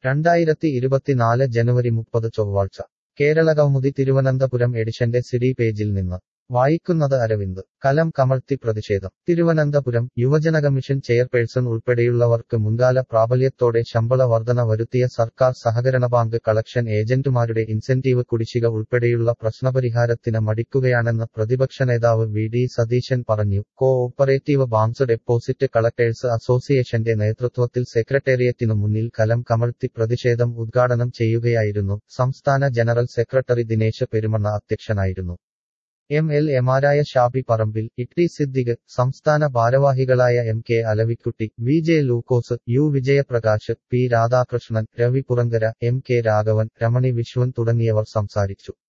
2024 ജനുവരി 30 ചൊവ്വാഴ്ച കേരളകൗമുദി തിരുവനന്തപുരം എഡിഷന്റെ സിഡി പേജിൽ നിന്ന് വായിക്കുന്നത് അരവിന്ദ് കലം കമഴ്ത്തി പ്രതിഷേധം തിരുവനന്തപുരം യുവജന കമ്മീഷൻ ചെയർപേഴ്സൺ ഉൾപ്പെടെയുള്ളവർക്ക് മുൻകാല പ്രാബല്യത്തോടെ ശമ്പള വർധന വരുത്തിയ സർക്കാർ സഹകരണ ബാങ്ക് കളക്ഷൻ ഏജന്റുമാരുടെ ഇൻസെന്റീവ് കുടിശ്ശിക ഉൾപ്പെടെയുള്ള പ്രശ്നപരിഹാരത്തിന് മടിക്കുകയാണെന്ന് പ്രതിപക്ഷ നേതാവ് വി.ഡി. സതീശൻ പറഞ്ഞു. കോ-ഓപ്പറേറ്റീവ് ബാങ്ക്സ് ഡെപ്പോസിറ്റ് കളക്ടേഴ്സ് അസോസിയേഷന്റെ നേതൃത്വത്തിൽ സെക്രട്ടേറിയറ്റിനു മുന്നിൽ കലം കമഴ്ത്തി പ്രതിഷേധം ഉദ്ഘാടനം ചെയ്യുകയായിരുന്നു. സംസ്ഥാന ജനറൽ സെക്രട്ടറി ദിനേശ് പെരുമണ്ണ അധ്യക്ഷനായിരുന്നു. എം.എൽ.എമാരായ ഷാബി പറമ്പിൽ, ടി സിദ്ദിഖ്, സംസ്ഥാന ഭാരവാഹികളായ M K. Alavikutty, V J. Lukose, U. Vijayaprakash, P. Radhakrishnan, Ravi Purankara, M K. Raghavan, Ramani Viswan തുടങ്ങിയവർ സംസാരിച്ചു.